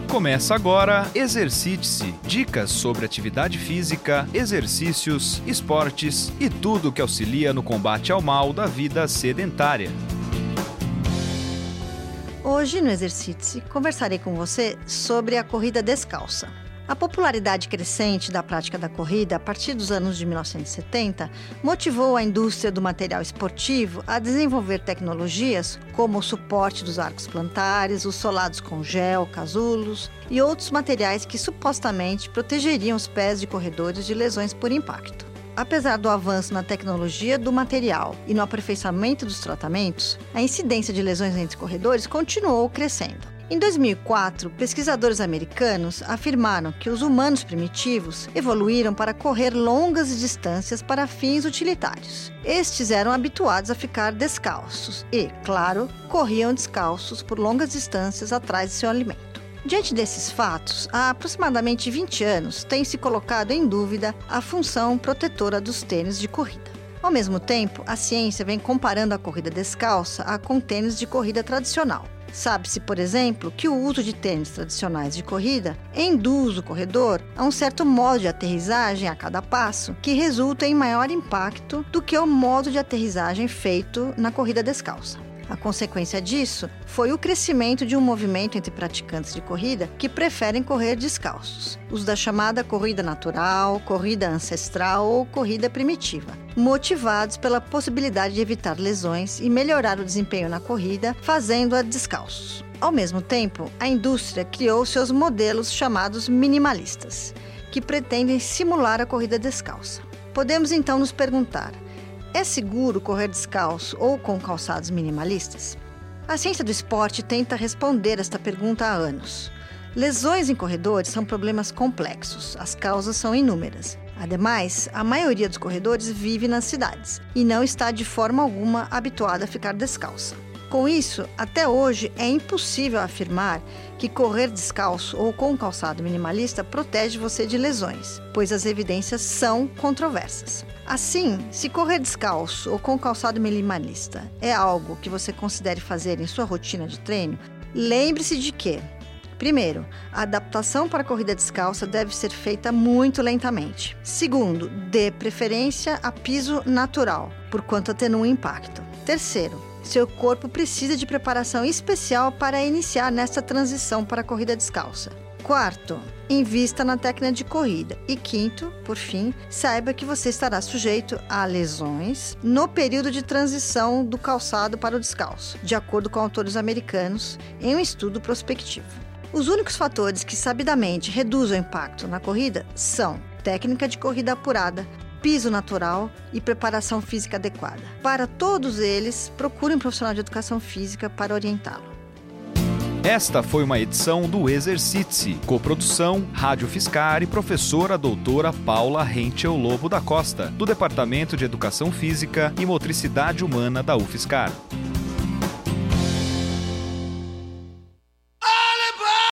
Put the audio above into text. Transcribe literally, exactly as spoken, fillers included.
Começa agora Exercite-se, dicas sobre atividade física, exercícios, esportes e tudo que auxilia no combate ao mal da vida sedentária. Hoje no Exercite-se conversarei com você sobre a corrida descalça. A popularidade crescente da prática da corrida a partir dos anos de mil novecentos e setenta motivou a indústria do material esportivo a desenvolver tecnologias como o suporte dos arcos plantares, os solados com gel, casulos e outros materiais que supostamente protegeriam os pés de corredores de lesões por impacto. Apesar do avanço na tecnologia do material e no aperfeiçoamento dos tratamentos, a incidência de lesões entre corredores continuou crescendo. Em dois mil e quatro, pesquisadores americanos afirmaram que os humanos primitivos evoluíram para correr longas distâncias para fins utilitários. Estes eram habituados a ficar descalços e, claro, corriam descalços por longas distâncias atrás de seu alimento. Diante desses fatos, há aproximadamente vinte anos tem se colocado em dúvida a função protetora dos tênis de corrida. Ao mesmo tempo, a ciência vem comparando a corrida descalça a com tênis de corrida tradicional. Sabe-se, por exemplo, que o uso de tênis tradicionais de corrida induz o corredor a um certo modo de aterrissagem a cada passo, que resulta em maior impacto do que o modo de aterrissagem feito na corrida descalça. A consequência disso foi o crescimento de um movimento entre praticantes de corrida que preferem correr descalços, os da chamada corrida natural, corrida ancestral ou corrida primitiva, motivados pela possibilidade de evitar lesões e melhorar o desempenho na corrida, fazendo-a descalços. Ao mesmo tempo, a indústria criou seus modelos chamados minimalistas, que pretendem simular a corrida descalça. Podemos então nos perguntar: é seguro correr descalço ou com calçados minimalistas? A ciência do esporte tenta responder esta pergunta há anos. Lesões em corredores são problemas complexos, as causas são inúmeras. Ademais, a maioria dos corredores vive nas cidades e não está de forma alguma habituada a ficar descalça. Com isso, até hoje é impossível afirmar que correr descalço ou com calçado minimalista protege você de lesões, pois as evidências são controversas. Assim, se correr descalço ou com calçado minimalista é algo que você considere fazer em sua rotina de treino, lembre-se de que, primeiro, a adaptação para a corrida descalça deve ser feita muito lentamente. Segundo, dê preferência a piso natural, porquanto atenua o impacto. Terceiro, seu corpo precisa de preparação especial para iniciar nessa transição para a corrida descalça. Quarto, invista na técnica de corrida. E quinto, por fim, saiba que você estará sujeito a lesões no período de transição do calçado para o descalço, de acordo com autores americanos, em um estudo prospectivo. Os únicos fatores que sabidamente reduzem o impacto na corrida são técnica de corrida apurada, piso natural e preparação física adequada. Para todos eles, procure um profissional de educação física para orientá-lo. Esta foi uma edição do Exercite-se, coprodução Rádio Fiscar e professora doutora Paula Henschel Lobo da Costa, do Departamento de Educação Física e Motricidade Humana da UFSCar.